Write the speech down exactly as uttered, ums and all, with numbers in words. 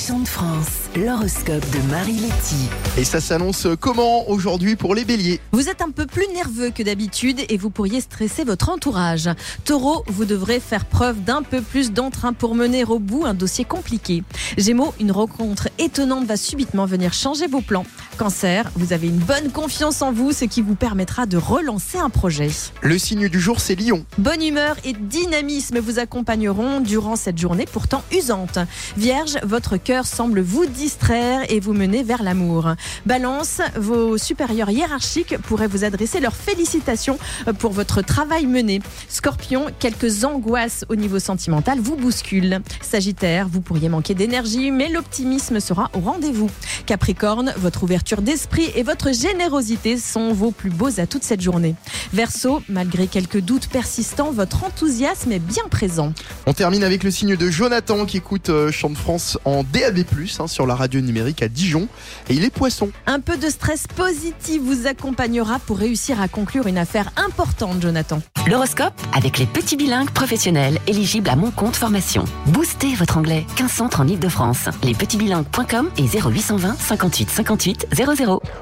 Chant de France, l'horoscope de Marie Letty. Et ça s'annonce comment aujourd'hui pour les béliers? Vous êtes un peu plus nerveux que d'habitude et vous pourriez stresser votre entourage. Taureau, vous devrez faire preuve d'un peu plus d'entrain pour mener au bout un dossier compliqué. Gémeaux, une rencontre étonnante va subitement venir changer vos plans. Cancer, vous avez une bonne confiance en vous, ce qui vous permettra de relancer un projet. Le signe du jour, c'est Lion. Bonne humeur et dynamisme vous accompagneront durant cette journée pourtant usante. Vierge, votre cœur semble vous distraire et vous mener vers l'amour. Balance, vos supérieurs hiérarchiques pourraient vous adresser leurs félicitations pour votre travail mené. Scorpion, quelques angoisses au niveau sentimental vous bousculent. Sagittaire, vous pourriez manquer d'énergie, mais l'optimisme sera au rendez-vous. Capricorne, votre ouverture d'esprit et votre générosité sont vos plus beaux atouts de cette journée. Verseau, malgré quelques doutes persistants, votre enthousiasme est bien présent. On termine avec le signe de Jonathan qui écoute euh, Chant de France en D A B plus, hein, sur la radio numérique à Dijon. Et il est poisson. Un peu de stress positif vous accompagnera pour réussir à conclure une affaire importante, Jonathan. L'horoscope avec les petits bilingues professionnels éligibles à mon compte formation. Boostez votre anglais. quinze centres en Ile-de-France. les petits bilingues point com et zéro huit cent vingt cinquante-huit cinquante-huit zéro zéro.